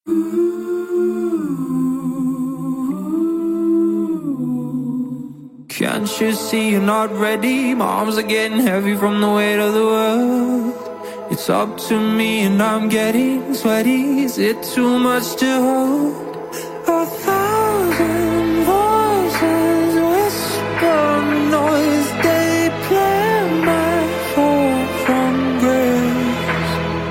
Can't you see you're not ready? My arms are getting heavy from the weight of the world. It's up to me and I'm getting sweaty. Is it too much to hold? 1,000 voices whisper noise. They play my fall from grace.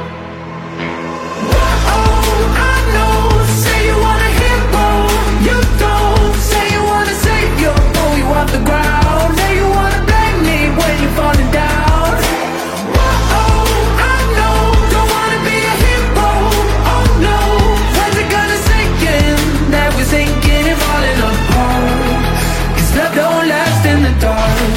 Oh, I know. Say you want a hero, you don't. Say you want a savior, pull you off the ground. Say you wanna blame me when you're falling down. Oh, I know. Don't wanna be a hero, oh no. When's it gonna sink in that we're sinking and falling apart? 'Cause love don't last in the dark.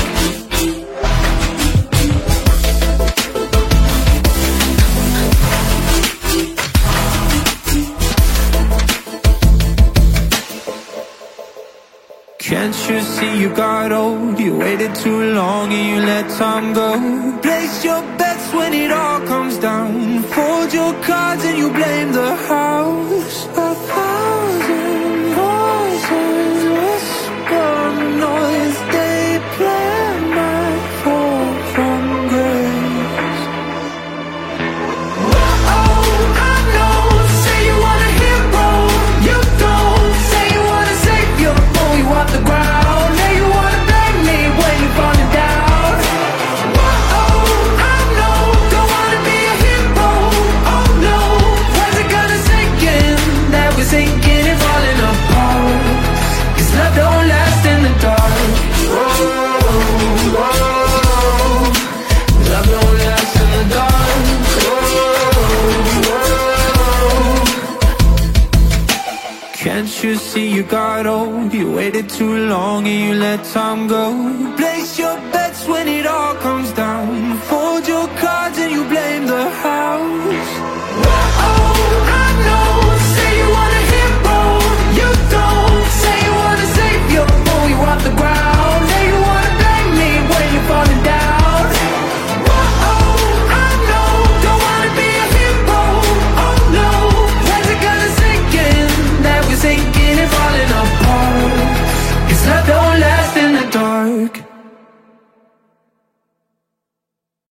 Can't you see you got old? You waited too long and you let time go. Place your bets when it all comes down. Fold your cards and you blame the house. 1,000 voices whisper noise. They play my fall from grace. Oh, I know. Say you want a hero, you don't. Say you want a savior, pull you off the ground. Now you wanna blame me when you're falling down. Oh, I know. Don't wanna be a hero, oh no. When's it gonna sink in that we're sinking and falling apart? 'Cause love don't last in the dark. Oh, love don't last in the dark. Can't you see you got old? You waited too long and you let time go. Place your bets when it all comes down.